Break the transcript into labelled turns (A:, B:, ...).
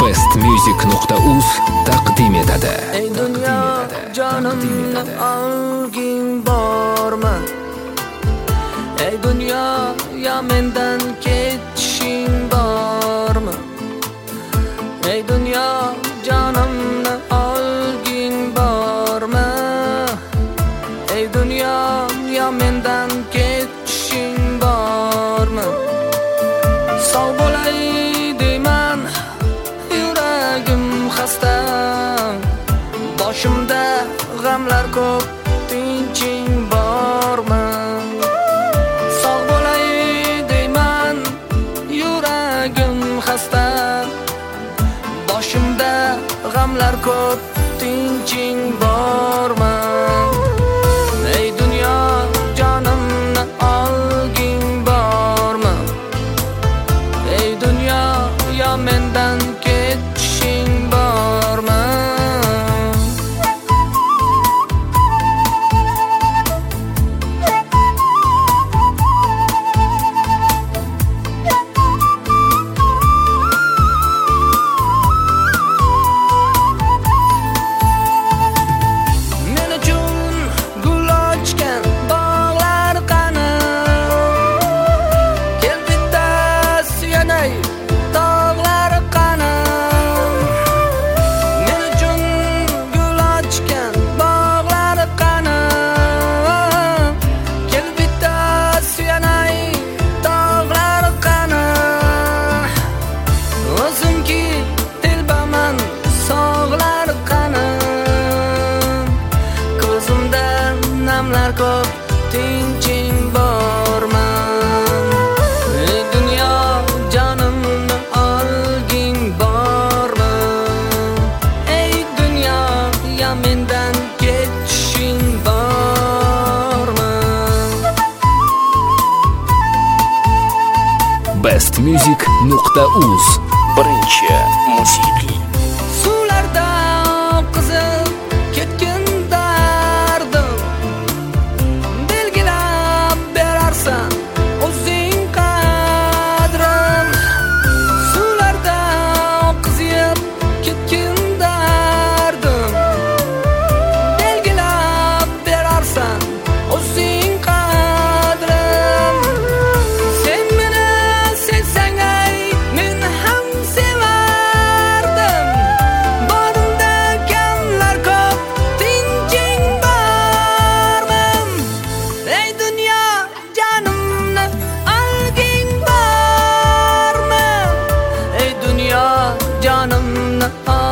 A: bestmusic.uz taqdim etadi.
B: Ey dunyo, jonimni olging bormi? Ey dunyo, ya mendan ketishing bormi? Ey dunyo, jonimni olging bormi? Ey dunyo, ya mendan ketishing bormi? Sog' bo'lay deyman, yuragim xasta, boshimda g'amlar ko'p, tinching bormi? Sog' bo'lay deyman, yuragim xasta, boshimda g'amlar ko'p, tinching bormi? Ey dunyo, jonimni olging bormi? Ey dunyo, yo mendan ketishing bormi? Men uchun gul ochgan bog'lar qani? Kel bitta suyanay, tog'lar qani? Men uchun gul ochgan bog'lar qani? Kel bitta suyanay, tog'lar qani? O'zimki telbaman, sog'lar qani? Ko'zimda namlar ko'p, tinching bormi? Ey dunyo, jonimni olging bormi? Ey dunyo, ya mendan ketishing bormi?
A: bestmusic.uz birinchi musiqiy
B: Suvlarda oqizib ketgan dardim, belgilab berarsan o'zing qadrim. Suvlarda oqizib ketgan dardim, belgilab berarsan o'zing qadrim. Sen meni sevsang ay, men ham sevardim. Borimda kamlar ko'p, tinching bormi? Ey dunyo, jonimni olging bormi? Ey dunyo, jonimni